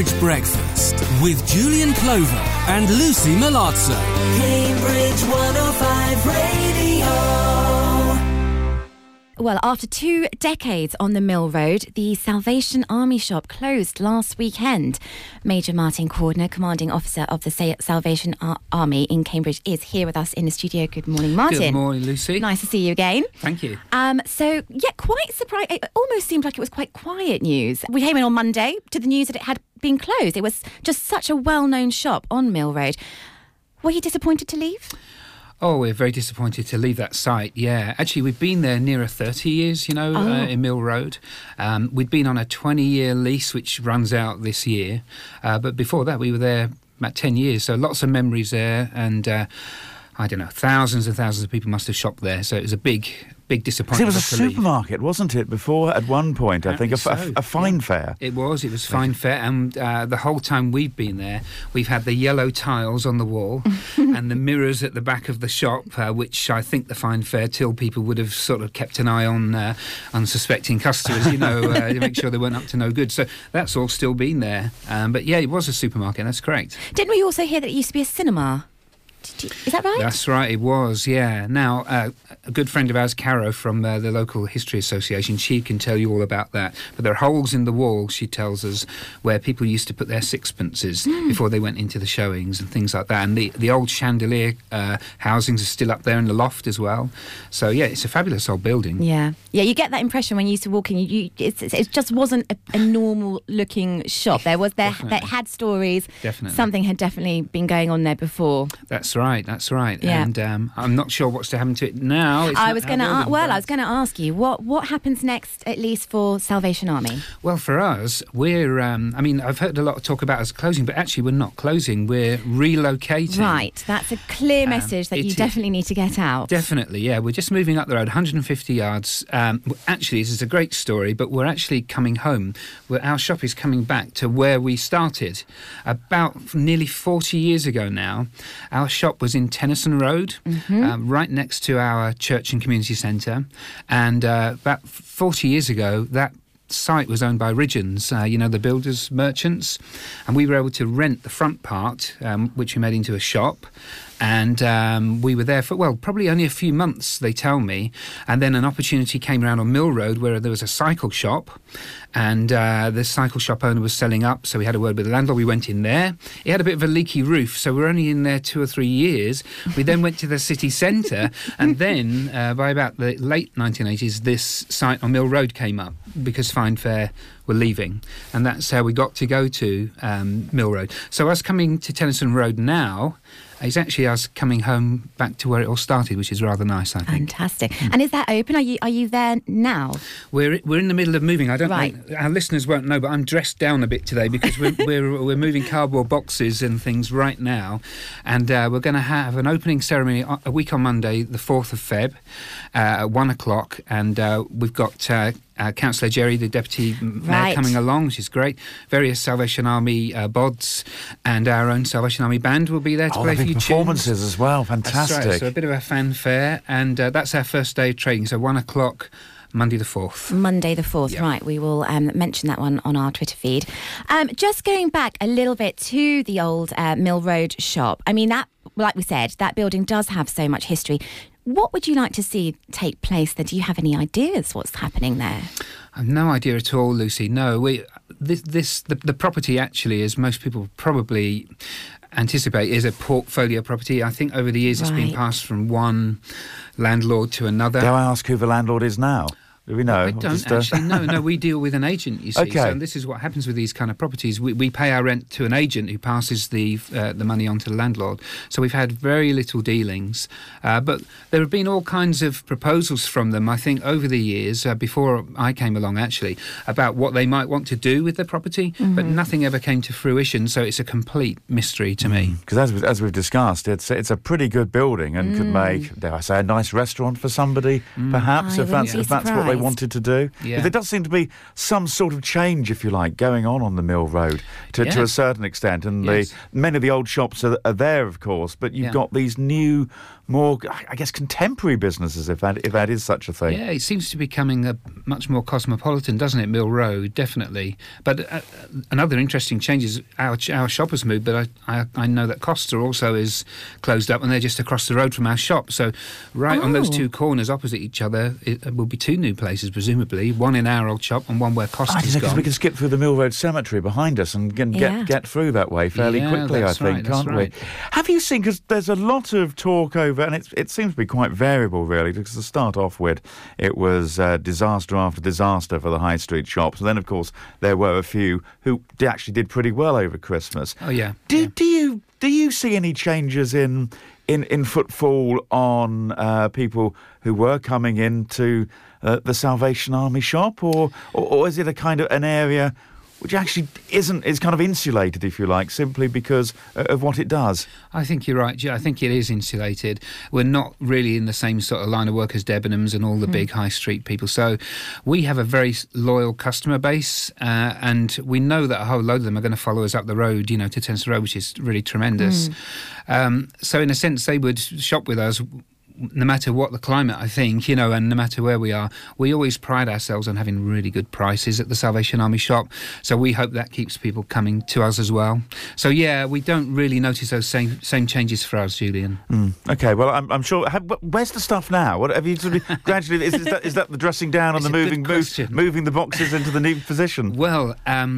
Cambridge Breakfast with Julian Clover and Lucy Malazzo. Cambridge 105 Radio. Well, after 2 decades on the Mill Road, the Salvation Army shop closed last weekend. Major Martin Cordner, Commanding Officer of the Salvation Army in Cambridge, is here with us in the studio. Good morning, Martin. Good morning, Lucy. Nice to see you again. Thank you. Quite surprised. It almost seemed like it was quite quiet news. We came in on Monday to the news that it had been closed. It was just such a well-known shop on Mill Road. Were you disappointed to leave? Oh, we're very disappointed to leave that site, yeah. Actually, we've been there nearer 30 years, in Mill Road. We'd been on a 20-year lease, which runs out this year. But before that, we were there about 10 years. So lots of memories there. And, thousands and thousands of people must have shopped there. So it was a big disappointment. It was a supermarket, wasn't it, before, at one point, I think, a fine fare. It was fine fare, and the whole time we've been there, we've had the yellow tiles on the wall and the mirrors at the back of the shop, which I think the fine fare till people would have sort of kept an eye on unsuspecting customers, to make sure they weren't up to no good. So that's all still been there. But yeah, it was a supermarket, that's correct. Didn't we also hear that it used to be a cinema? Is that right? That's right, it was, yeah. Now, a good friend of ours, Caro, from the local History Association, she can tell you all about that. But there are holes in the wall, she tells us, where people used to put their sixpences before they went into the showings and things like that. And the old chandelier housings are still up there in the loft as well. So, yeah, it's a fabulous old building. Yeah, you get that impression when you used to walk in. It just wasn't a normal-looking shop. There had stories. Definitely. Something had definitely been going on there before. That's right. Yeah. And I'm not sure what's to happen to it now. I was going to ask you, what happens next, at least for Salvation Army? Well, for us, we're, I've heard a lot of talk about us closing, but actually we're not closing, we're relocating. Right, that's a clear message that you definitely need to get out. Definitely, yeah. We're just moving up the road, 150 yards. Actually, this is a great story, but we're actually coming home. Our shop is coming back to where we started. About nearly 40 years ago now, our shop was in Tennyson Road, right next to our church and community centre. And about 40 years ago, that site was owned by Ridgeons, the builders, merchants. And we were able to rent the front part, which we made into a shop. And we were there for, probably only a few months, they tell me. And then an opportunity came around on Mill Road where there was a cycle shop. And the cycle shop owner was selling up, so we had a word with the landlord. We went in there. It had a bit of a leaky roof, so we were only in there 2 or 3 years. We then went to the city centre, and then by about the late 1980s, this site on Mill Road came up because Fine Fare were leaving. And that's how we got to go to Mill Road. So us coming to Tennyson Road now is actually us coming home back to where it all started, which is rather nice, I think. Fantastic. And is that open? Are you there now? We're in the middle of moving. I don't Right. know. Our listeners won't know, but I'm dressed down a bit today because we're moving cardboard boxes and things right now, and we're going to have an opening ceremony a week on Monday, the 4th of Feb, at 1 o'clock, and we've got Councillor Jerry, the Deputy Mayor, coming along, which is great. Various Salvation Army bods and our own Salvation Army band will be there to play a few performances tunes as well. Fantastic. That's right. So a bit of a fanfare, and that's our first day of trading. So 1 o'clock, Monday the 4th. Monday the 4th, Yeah. right. We will mention that one on our Twitter feed. Just going back a little bit to the old Mill Road shop. I mean, that, like we said, that building does have so much history. What would you like to see take place there? Do you have any ideas what's happening there? I have no idea at all, Lucy. No, the property actually, as most people probably anticipate, is a portfolio property. I think over the years it's been Right. passed from one landlord to another. Dare I ask who the landlord is now? Do we know? I don't actually know. No, we deal with an agent, you see. Okay. So this is what happens with these kind of properties. We pay our rent to an agent who passes the money on to the landlord. So we've had very little dealings. But there have been all kinds of proposals from them, I think, over the years, before I came along, actually, about what they might want to do with the property. But nothing ever came to fruition. So it's a complete mystery to me. Because as we've discussed, it's a pretty good building and could make, dare I say, a nice restaurant for somebody, perhaps, I if wouldn't that's be what they surprised. wanted to do. Yeah. There does seem to be some sort of change, if you like, going on the Mill Road to Yeah. a certain extent. And Yes. many of the old shops are there, of course, but you've Yeah. got these new, more, I guess, contemporary businesses, if that is such a thing. Yeah, it seems to be becoming a much more cosmopolitan, doesn't it, Mill Road? Definitely. But another interesting change is our shop has moved, but I know that Costa also is closed up, and they're just across the road from our shop. So on those two corners opposite each other, it will be two new places, presumably, one in our old shop and one where Costa's gone. We can skip through the Mill Road Cemetery behind us and get through that way fairly quickly, I think, can't we? Have you seen, because there's a lot of talk over, and it seems to be quite variable, really, because to start off with, it was disaster after disaster for the high street shops. And then, of course, there were a few who actually did pretty well over Christmas. Oh, yeah. Do you see any changes in footfall on people who were coming into the Salvation Army shop, or is it a kind of an area which actually is kind of insulated, if you like, simply because of what it does? I think you're right. I think it is insulated. We're not really in the same sort of line of work as Debenhams and all the big high street people. So we have a very loyal customer base, and we know that a whole load of them are going to follow us up the road, to Tennyson Road, which is really tremendous. So in a sense, they would shop with us no matter what the climate, I think, and no matter where we are. We always pride ourselves on having really good prices at the Salvation Army shop. So we hope that keeps people coming to us as well. So, yeah, we don't really notice those same changes for us, Julian. OK, well, I'm sure... where's the stuff now? What have you sort of gradually... Is that the dressing down and the moving the boxes into the new position? Well,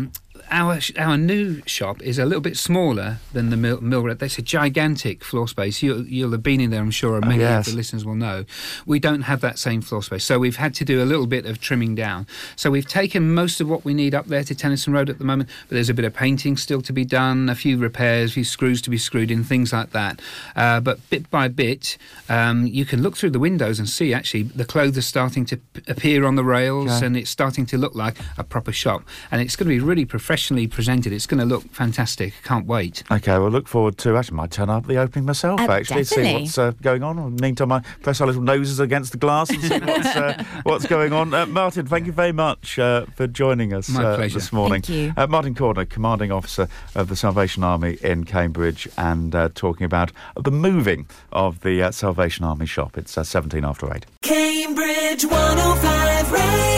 our new shop is a little bit smaller than the Mill Road. That's a gigantic floor space. You'll have been in there, I'm sure, and many of the listeners will know. We don't have that same floor space, so we've had to do a little bit of trimming down. So we've taken most of what we need up there to Tennyson Road at the moment, but there's a bit of painting still to be done, a few repairs, a few screws to be screwed in, things like that. But bit by bit, you can look through the windows and see, actually, the clothes are starting to appear on the rails, and it's starting to look like a proper shop. And it's going to be really professionally presented. It's going to look fantastic. Can't wait. OK, we'll look forward to... Actually, might turn up the opening myself, actually, see what's going on. In the meantime, I press our little noses against the glass and see what's going on. Martin, thank you very much for joining us this morning. Thank you. Martin Cordner, Commanding Officer of the Salvation Army in Cambridge, and talking about the moving of the Salvation Army shop. It's 17 after 8. Cambridge 105 Radio.